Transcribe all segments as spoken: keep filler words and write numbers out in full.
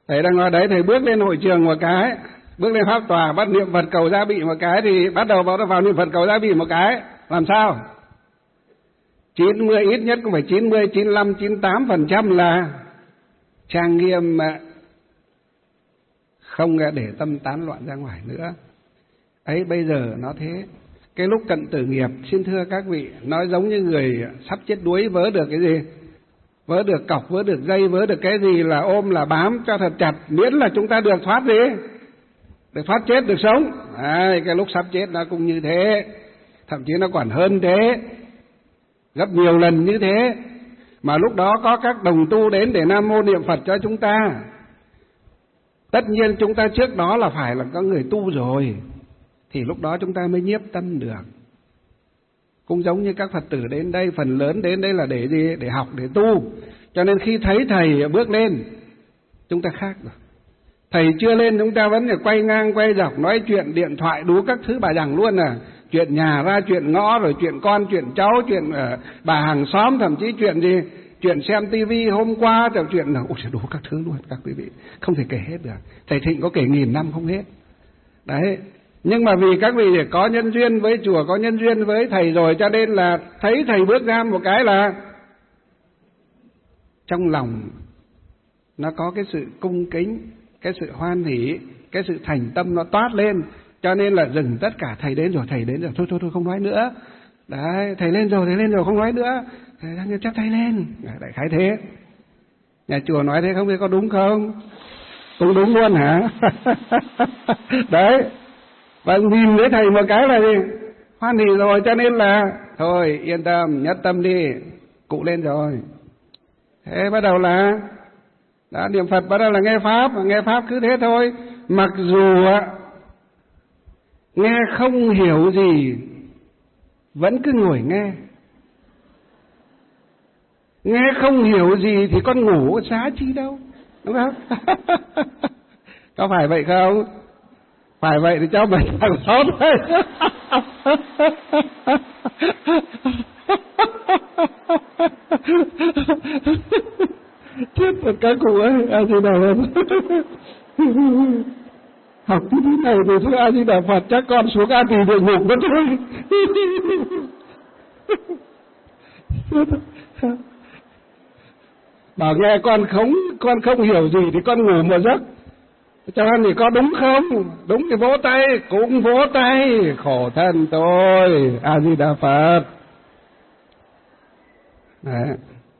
Thầy đang ngồi đấy, thầy bước lên hội trường một cái, bước lên pháp tòa, bắt niệm Phật cầu gia bị một cái, thì bắt đầu vào, vào niệm Phật cầu gia bị một cái, làm sao? chín mươi, ít nhất cũng phải chín mươi, chín mươi lăm, chín mươi tám phần trăm là trang nghiêm mà không để tâm tán loạn ra ngoài nữa. Ấy bây giờ nó thế. Cái lúc cận tử nghiệp, xin thưa các vị, nói giống như người sắp chết đuối, vớ được cái gì? Vớ được cọc, vớ được dây, vớ được cái gì là ôm là bám cho thật chặt, miễn là chúng ta được thoát gì? Được thoát chết, được sống. À, cái lúc sắp chết nó cũng như thế, thậm chí nó còn hơn thế, gấp nhiều lần như thế. Mà lúc đó có các đồng tu đến để Nam Mô niệm Phật cho chúng ta. Tất nhiên chúng ta trước đó là phải là có người tu rồi, thì lúc đó chúng ta mới nhiếp tâm được. Cũng giống như các Phật tử đến đây, phần lớn đến đây là để gì? Để học, để tu. Cho nên khi thấy thầy bước lên, chúng ta khác rồi. Thầy chưa lên chúng ta vẫn phải quay ngang, quay dọc, nói chuyện, điện thoại, đủ các thứ bà rằng luôn à. Chuyện nhà ra, chuyện ngõ, rồi chuyện con, chuyện cháu, chuyện uh, bà hàng xóm, thậm chí chuyện gì? Chuyện xem tivi hôm qua, rồi chuyện là ôi đủ các thứ luôn các quý vị. Không thể kể hết được. Thầy Thịnh có kể nghìn năm không hết. Đấy. Nhưng mà vì các vị có nhân duyên với chùa, có nhân duyên với thầy rồi, cho nên là thấy thầy bước ra một cái là trong lòng nó có cái sự cung kính, cái sự hoan hỷ, cái sự thành tâm nó toát lên. Cho nên là dừng tất cả, thầy đến rồi, thầy đến rồi, thôi thôi thôi không nói nữa. Đấy, thầy lên rồi, thầy lên rồi, không nói nữa. Thầy đang chấp thầy lên. Đại khái thế. Nhà chùa nói thế không biết có đúng không? Cũng đúng luôn hả? Đấy. Và nhìn với thầy một cái là gì? Hoan hỷ rồi, cho nên là thôi yên tâm, nhất tâm đi, cụ lên rồi. Thế bắt đầu là đã niệm Phật, bắt đầu là nghe Pháp, nghe Pháp cứ thế thôi. Mặc dù nghe không hiểu gì, vẫn cứ ngồi nghe. Nghe không hiểu gì thì con ngủ xá chi đâu, đúng không? Có phải vậy không? Phải vậy thì cho mình thằng sót đấy. Chết rồi các cụ ơi, A Di Đà Phật. Học cái thứ này thì thôi A Di Đà Phật, chắc con xuống A Tỳ địa ngục mất thôi. Bảo nghe con không, con không hiểu gì thì con ngủ một giấc. Cho nên thì có đúng không? Đúng thì vỗ tay, cũng vỗ tay. Khổ thân tôi, A Di Đà Phật. Đấy.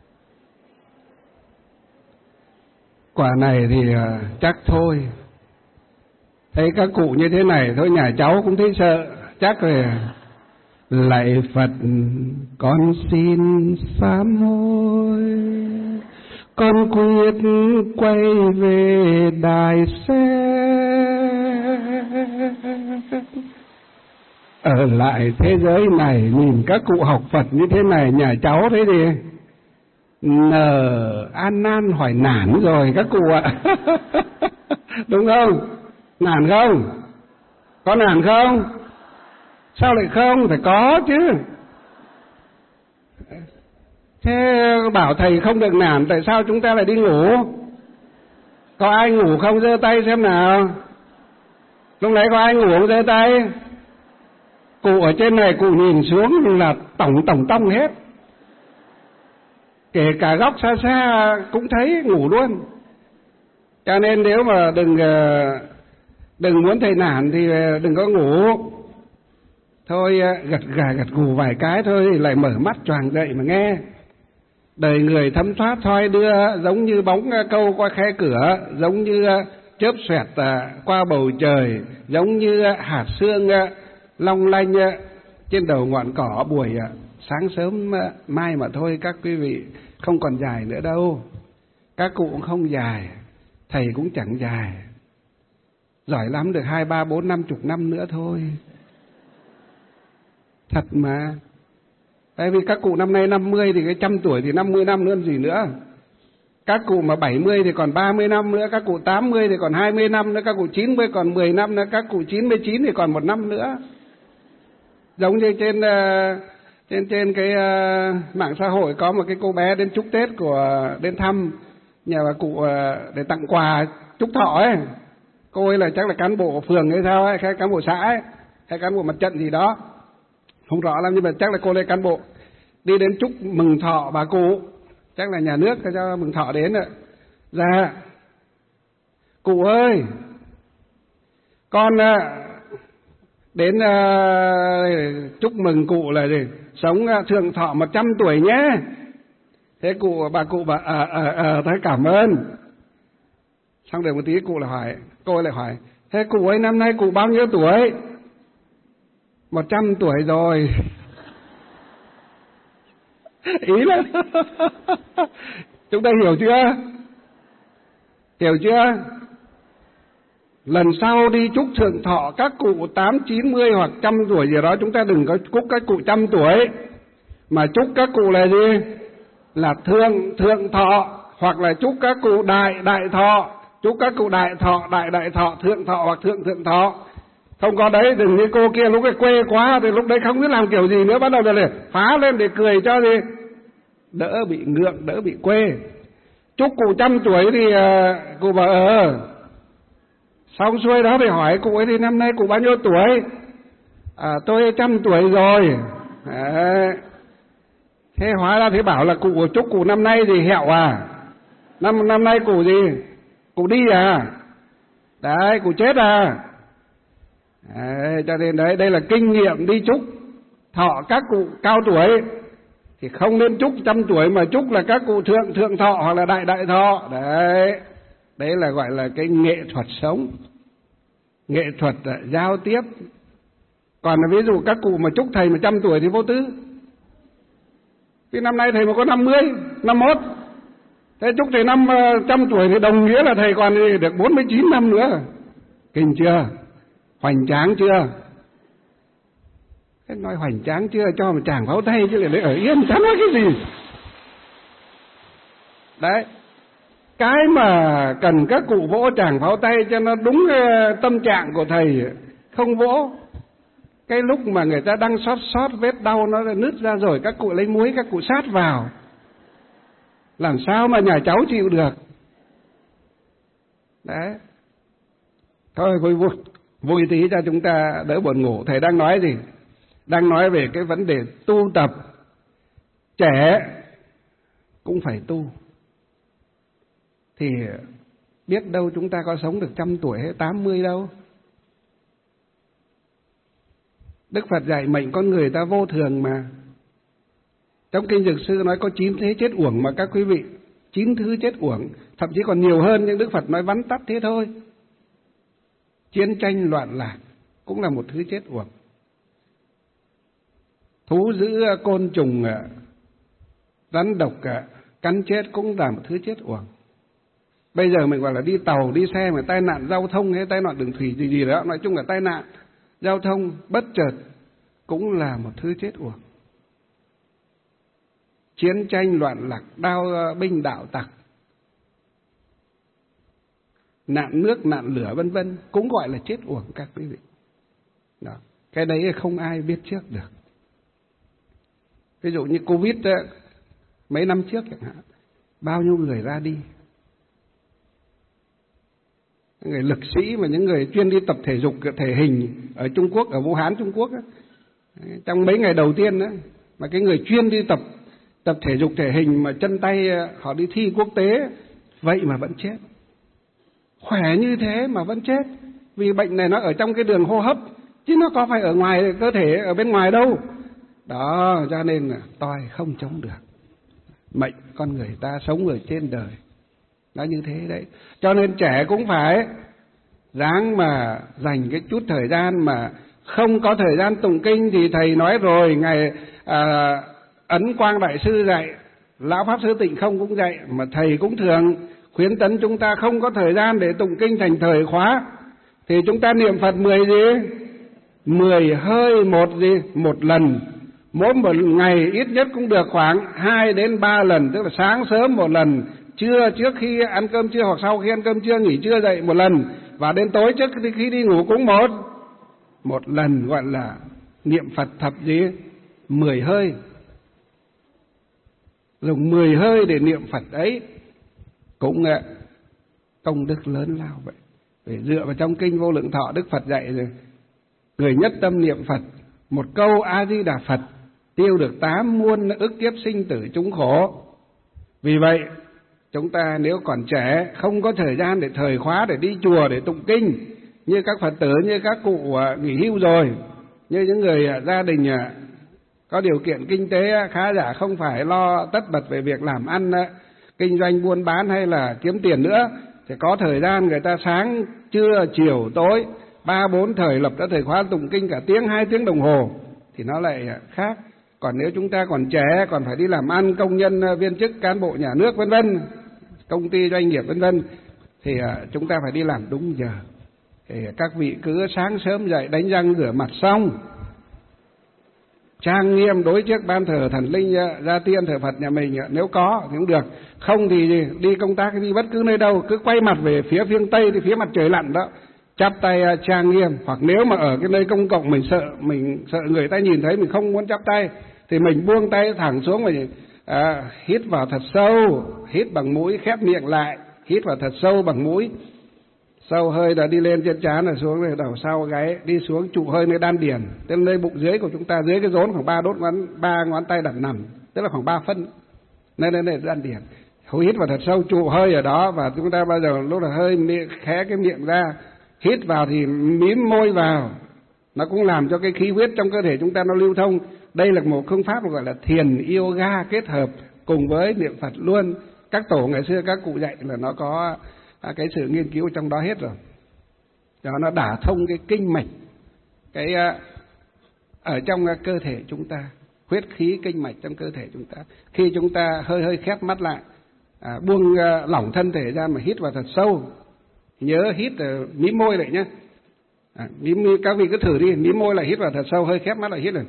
Quả này thì chắc thôi. Thấy các cụ như thế này thôi, nhà cháu cũng thấy sợ. Chắc là lạy Phật con xin sám hối, con quyết quay về Đài Sen. Ở lại thế giới này, nhìn các cụ học Phật như thế này, nhà cháu thế thì nờ an nan hỏi nản rồi các cụ ạ. Đúng không? Nản không? Có nản không? Sao lại không? Phải có chứ. Thế bảo thầy không được nản, tại sao chúng ta lại đi ngủ? Có ai ngủ không? Giơ tay xem nào. Lúc nãy có ai ngủ không? Giơ tay. Cụ ở trên này cụ nhìn xuống là tổng tổng tông hết. Kể cả góc xa xa cũng thấy ngủ luôn. Cho nên nếu mà đừng đừng muốn thầy nản thì đừng có ngủ. Thôi gật gà gật gù vài cái thôi lại mở mắt choàng dậy mà nghe. Đời người thấm thoát thoi đưa, giống như bóng câu qua khe cửa, giống như chớp xoẹt qua bầu trời, giống như hạt sương long lanh trên đầu ngọn cỏ buổi sáng sớm mai mà thôi các quý vị, không còn dài nữa đâu. Các cụ cũng không dài, thầy cũng chẳng dài. Giỏi lắm được hai ba bốn năm chục năm nữa thôi. Thật mà. Tại vì các cụ năm nay năm mươi thì cái trăm tuổi thì năm mươi năm nữa làm gì nữa. Các cụ mà bảy mươi thì còn ba mươi năm nữa, các cụ tám mươi thì còn hai mươi năm nữa, các cụ chín mươi còn mười năm nữa, các cụ chín mươi chín thì còn một năm nữa. Giống như trên trên trên cái uh, mạng xã hội có một cái cô bé đến chúc Tết của đến thăm nhà bà cụ uh, để tặng quà Trúc Thọ ấy, cô ấy là chắc là cán bộ phường hay sao ấy, hay cán bộ xã ấy, hay cán bộ mặt trận gì đó, không rõ lắm, nhưng mà chắc là cô ấy cán bộ. Đi đến chúc mừng thọ bà cụ, chắc là nhà nước cho mừng thọ đến rồi. Dạ, cụ ơi, con đến uh, chúc mừng cụ là gì? Sống uh, thượng thọ một trăm tuổi nhé. Thế cụ, bà cụ bảo ờ ờ ờ thế cảm ơn. Xong được một tí cụ lại hỏi, cô ấy lại hỏi, thế cụ ơi năm nay cụ bao nhiêu tuổi? Một trăm tuổi rồi. Ý là chúng ta hiểu chưa? Hiểu chưa? Lần sau đi chúc thượng thọ các cụ tám, chín mươi hoặc trăm tuổi gì đó, chúng ta đừng có chúc các cụ trăm tuổi, mà chúc các cụ là gì? Là thượng thượng thọ, hoặc là chúc các cụ đại đại thọ, chúc các cụ đại thọ, đại đại thọ, thượng thọ hoặc thượng thượng thọ. Không có đấy, đừng như cô kia lúc ấy quê quá thì lúc đấy không biết làm kiểu gì nữa, bắt đầu là phá lên để cười cho gì đỡ bị ngượng, đỡ bị quê. Chúc cụ trăm tuổi thì uh, cụ bảo ờ xong xuôi đó thì hỏi cụ ấy thì năm nay cụ bao nhiêu tuổi? À, tôi trăm tuổi rồi. À, thế hóa ra thế bảo là cụ chúc cụ năm nay thì hẹo à? Năm năm nay cụ gì? Cụ đi à? Đấy, cụ chết à? Đấy, cho nên đấy, đây là kinh nghiệm đi chúc thọ các cụ cao tuổi thì không nên chúc trăm tuổi, mà chúc là các cụ thượng thượng thọ hoặc là đại đại thọ. Đấy, đấy là gọi là cái nghệ thuật sống, nghệ thuật giao tiếp. Còn ví dụ các cụ mà chúc thầy một trăm tuổi thì vô tư. Vì năm nay thầy mà có năm mươi, năm mốt, thế chúc thầy năm trăm tuổi thì đồng nghĩa là thầy còn được bốn mươi chín năm nữa. Kinh chưa? Hoành tráng chưa? Thế nói hoành tráng chưa, cho một tràng pháo tay chứ lại ở yên chán nói cái gì. Đấy, cái mà cần các cụ vỗ tràng pháo tay cho nó đúng tâm trạng của thầy, không vỗ. Cái lúc mà người ta đang xót xót vết đau nó nứt ra rồi, các cụ lấy muối các cụ sát vào, làm sao mà nhà cháu chịu được. Đấy, thôi vui vui vui tí cho chúng ta đỡ buồn ngủ. Thầy đang nói gì? Đang nói về cái vấn đề tu tập. Trẻ cũng phải tu, thì biết đâu chúng ta có sống được trăm tuổi hay tám mươi đâu. Đức Phật dạy mệnh con người ta vô thường mà. Trong kinh Dược Sư nói có chín thế chết uổng mà các quý vị, chín thứ chết uổng, thậm chí còn nhiều hơn, nhưng Đức Phật nói vắn tắt thế thôi. Chiến tranh loạn lạc cũng là một thứ chết uổng. Thú dữ côn trùng rắn độc cắn chết cũng là một thứ chết uổng. Bây giờ mình gọi là đi tàu đi xe mà tai nạn giao thông hay tai nạn đường thủy gì gì đó, nói chung là tai nạn giao thông bất chợt cũng là một thứ chết uổng. Chiến tranh loạn lạc, đao binh đạo tặc, nạn nước nạn lửa vân vân cũng gọi là chết uổng các quý vị. Đó. Cái đấy không ai biết trước được. Ví dụ như Covid mấy năm trước chẳng hạn, bao nhiêu người ra đi, những người lực sĩ mà những người chuyên đi tập thể dục thể hình ở Trung Quốc, ở Vũ Hán Trung Quốc ấy, trong mấy ngày đầu tiên đó, mà cái người chuyên đi tập tập thể dục thể hình mà chân tay họ đi thi quốc tế, vậy mà vẫn chết. Khỏe như thế mà vẫn chết, vì bệnh này nó ở trong cái đường hô hấp chứ nó có phải ở ngoài cơ thể, ở bên ngoài đâu. Đó, cho nên là tôi không chống được. Mệnh con người ta sống ở trên đời nó như thế đấy. Cho nên trẻ cũng phải ráng mà dành cái chút thời gian, mà không có thời gian tụng kinh thì thầy nói rồi, ngày à, Ấn Quang Đại Sư dạy, Lão Pháp Sư Tịnh Không cũng dạy, mà thầy cũng thường khuyến tấn chúng ta không có thời gian để tụng kinh thành thời khóa, thì chúng ta niệm Phật mười gì? Mười hơi một gì? Một lần. Mỗi một ngày ít nhất cũng được khoảng hai đến ba lần, tức là sáng sớm một lần, trưa trước khi ăn cơm trưa hoặc sau khi ăn cơm trưa nghỉ trưa dậy một lần, và đến tối trước khi đi ngủ cũng một một lần, gọi là niệm Phật thập gì? Mười hơi. Dùng mười hơi để niệm Phật ấy cũng công đức lớn lao vậy. Để dựa vào trong kinh Vô Lượng Thọ, Đức Phật dạy rồi, người nhất tâm niệm Phật, một câu A Di Đà Phật tiêu được tám muôn ức kiếp sinh tử chúng khổ. Vì vậy chúng ta nếu còn trẻ, không có thời gian để thời khóa để đi chùa để tụng kinh như các Phật tử, như các cụ nghỉ hưu rồi, như những người gia đình có điều kiện kinh tế khá giả, không phải lo tất bật về việc làm ăn, kinh doanh buôn bán hay là kiếm tiền nữa, thì có thời gian người ta sáng trưa chiều tối ba bốn thời lập ra thời khóa tụng kinh cả tiếng hai tiếng đồng hồ thì nó lại khác. Còn nếu chúng ta còn trẻ, còn phải đi làm ăn, công nhân viên chức cán bộ nhà nước vân vân, công ty doanh nghiệp vân vân, thì chúng ta phải đi làm đúng giờ. Thì các vị cứ sáng sớm dậy đánh răng rửa mặt xong, trang nghiêm đối trước ban thờ thần linh gia tiên thờ Phật nhà mình, nếu có thì cũng được, không thì đi công tác đi bất cứ nơi đâu cứ quay mặt về phía phương Tây, thì phía mặt trời lặn đó, chắp tay trang nghiêm. Hoặc nếu mà ở cái nơi công cộng mình sợ mình sợ người ta nhìn thấy mình không muốn chắp tay thì mình buông tay thẳng xuống, mình à, hít vào thật sâu, hít bằng mũi, khép miệng lại, hít vào thật sâu bằng mũi, sâu hơi là đi lên trên trán rồi xuống rồi đầu sau gáy, đi xuống trụ hơi nơi đan điền, đến nơi bụng dưới của chúng ta, dưới cái rốn khoảng ba đốt ngón ba ngón tay đặt nằm, tức là khoảng ba phân, nơi nơi nơi đan điền. Hít vào thật sâu, trụ hơi ở đó, và chúng ta bao giờ lúc là hơi miệng, khé cái miệng ra, hít vào thì mím môi vào, nó cũng làm cho cái khí huyết trong cơ thể chúng ta nó lưu thông. Đây là một phương pháp gọi là thiền yoga kết hợp cùng với niệm Phật luôn. Các tổ ngày xưa các cụ dạy là nó có cái sự nghiên cứu trong đó hết rồi. Đó, nó đả thông cái kinh mạch cái ở trong cơ thể chúng ta, huyết khí kinh mạch trong cơ thể chúng ta. Khi chúng ta hơi hơi khép mắt lại, à, buông lỏng thân thể ra mà hít vào thật sâu, nhớ hít mím môi lại nhé. À, mím, các vị cứ thử đi, mím môi lại hít vào thật sâu, hơi khép mắt lại hít rồi.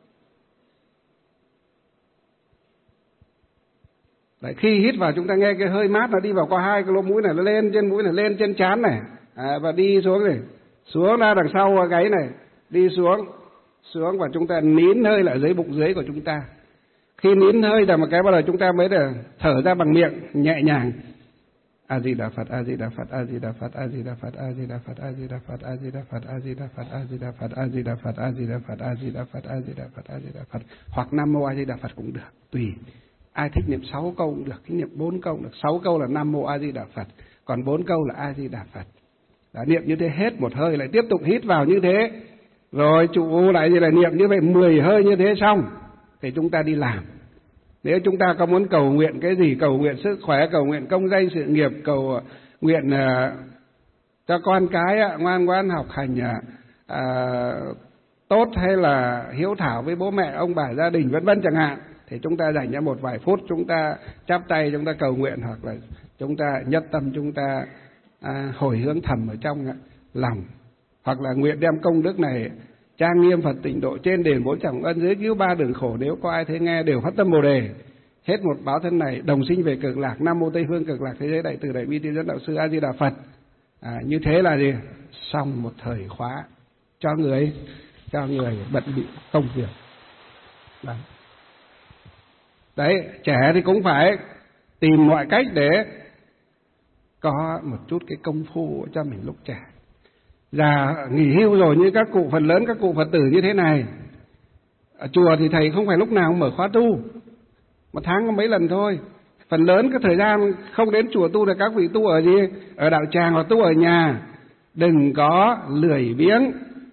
Đấy, khi hít vào chúng ta nghe cái hơi mát nó đi vào qua hai cái lỗ mũi này, nó lên trên mũi này, lên trên trán này, à, và đi xuống này, xuống ra đằng sau gáy này, đi xuống, xuống và chúng ta nín hơi lại dưới bụng dưới của chúng ta. Khi nín hơi là một cái bắt đầu chúng ta mới được thở ra bằng miệng nhẹ nhàng. A Di Đà Phật, A Di Đà Phật, A Di Đà Phật, A Di Đà Phật, A Di Đà Phật, A Di Đà Phật, A Di Đà Phật, A Di Đà Phật, A Di Đà Phật, A Di Đà Phật, A Di Đà Phật, A Di Đà Phật, A Di Đà Phật, A Di Đà Phật, hoặc Nam Mô A Di Đà Phật cũng được, tùy. Ai thích niệm sáu câu cũng được, thích niệm bốn câu được. Sáu câu là Nam Mô A Di Đà Phật, còn bốn câu là A Di Đà Phật. Đã niệm như thế hết một hơi, lại tiếp tục hít vào như thế, rồi trụ lại gì là niệm như vậy mười hơi như thế xong thì chúng ta đi làm. Nếu chúng ta có muốn cầu nguyện cái gì, cầu nguyện sức khỏe, cầu nguyện công danh sự nghiệp, cầu nguyện uh, cho con cái uh, ngoan ngoãn học hành uh, tốt, hay là hiếu thảo với bố mẹ ông bà gia đình vân vân chẳng hạn, thì chúng ta dành ra một vài phút, chúng ta chắp tay, chúng ta cầu nguyện, hoặc là chúng ta nhất tâm, chúng ta à, hồi hướng thầm ở trong lòng, hoặc là nguyện đem công đức này trang nghiêm Phật tịnh độ, trên đền bốn trọng ân, dưới cứu ba đường khổ, nếu có ai thấy nghe đều phát tâm Bồ đề, hết một báo thân này đồng sinh về cực lạc. Nam Mô Tây Phương Cực Lạc Thế Giới Đại Từ Đại Bi Tiên Dẫn Đạo Sư A Di Đà Phật. À, như thế là gì? Xong một thời khóa cho người cho người bận bịu công việc. Đấy. Đấy, trẻ thì cũng phải tìm mọi cách để có một chút cái công phu cho mình lúc trẻ. Già nghỉ hưu rồi, như các cụ phần lớn các cụ Phật tử như thế này, ở chùa thì thầy không phải lúc nào cũng mở khóa tu, một tháng có mấy lần thôi. Phần lớn cái thời gian không đến chùa tu là các vị tu ở gì? Ở đạo tràng hoặc tu ở nhà. Đừng có lười biếng.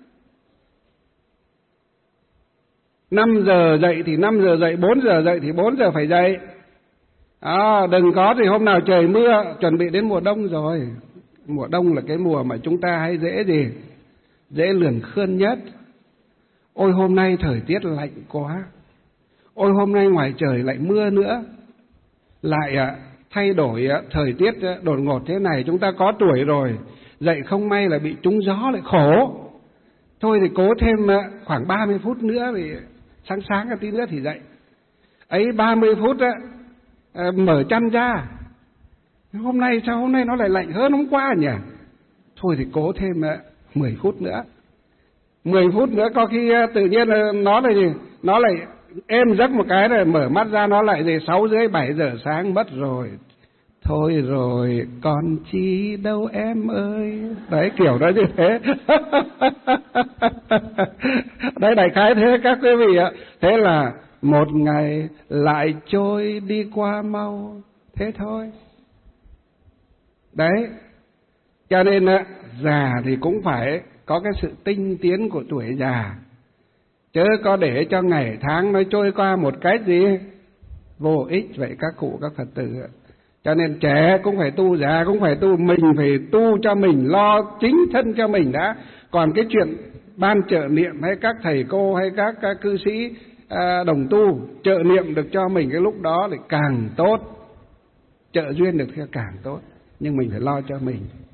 năm giờ dậy thì năm giờ dậy, bốn giờ dậy thì bốn giờ phải dậy. À, đừng có thì hôm nào trời mưa, chuẩn bị đến mùa đông rồi. Mùa đông là cái mùa mà chúng ta hay dễ gì? Dễ lườn khươn nhất. Ôi hôm nay thời tiết lạnh quá. Ôi hôm nay ngoài trời lại mưa nữa. Lại à, thay đổi à, thời tiết à, đột ngột thế này, chúng ta có tuổi rồi, dậy không may là bị trúng gió lại khổ. Thôi thì cố thêm à, khoảng ba mươi phút nữa, vì sáng sáng cái tí nữa thì dậy. Ấy ba mươi phút á, à, mở chăn ra. Hôm nay sao hôm nay nó lại lạnh hơn hôm qua nhỉ? Thôi thì cố thêm à, mười phút nữa. mười phút nữa có khi à, tự nhiên à, nó lại gì? Nó lại êm giấc một cái rồi mở mắt ra nó lại gì sáu rưỡi bảy giờ sáng mất rồi. thôi rồi còn chi đâu em ơi. Đấy, kiểu đó như thế. Đấy, đại khái thế các quý vị ạ. Thế là một ngày lại trôi đi qua mau, thế thôi. Đấy, cho nên á, già thì cũng phải có cái sự tinh tiến của tuổi già, chớ có để cho ngày tháng nó trôi qua một cách gì vô ích vậy các cụ các Phật tử. Cho nên trẻ cũng phải tu, già cũng phải tu, mình phải tu cho mình, lo chính thân cho mình đã. Còn cái chuyện ban trợ niệm hay các thầy cô hay các, các cư sĩ à, đồng tu trợ niệm được cho mình cái lúc đó thì càng tốt, trợ duyên được thì càng tốt, nhưng mình phải lo cho mình.